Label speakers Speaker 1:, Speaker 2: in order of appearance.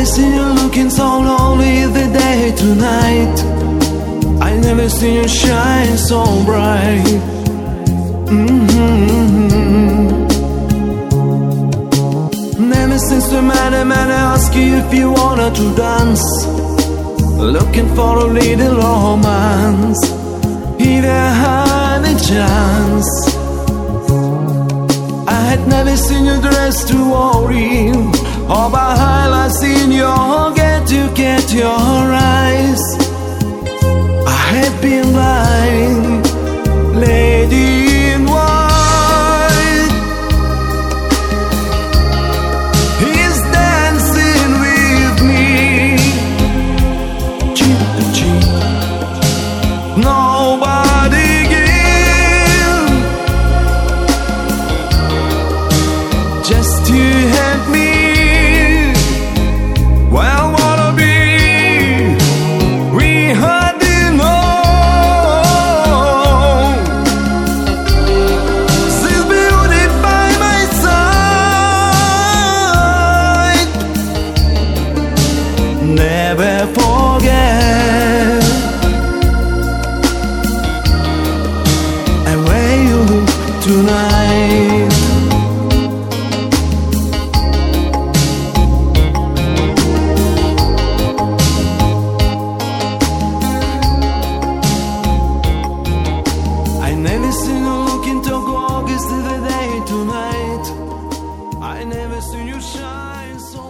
Speaker 1: seen you looking so lonely the day to night. I never seen you shine so bright. Never since we met, I asked you if you wanted to dance, looking for a little romance, if I had a chance. I had never seen you dressed to worry, or by highlights in your get your eyes. I had been blind, lady in white. He's dancing with me, cheek to cheek. Nobody give, just to have me. Well, wanna be, we hardly know. She's beauty by my side. Never forget the way you look tonight. I never seen you looking so gorgeous the day tonight. I never seen you shine so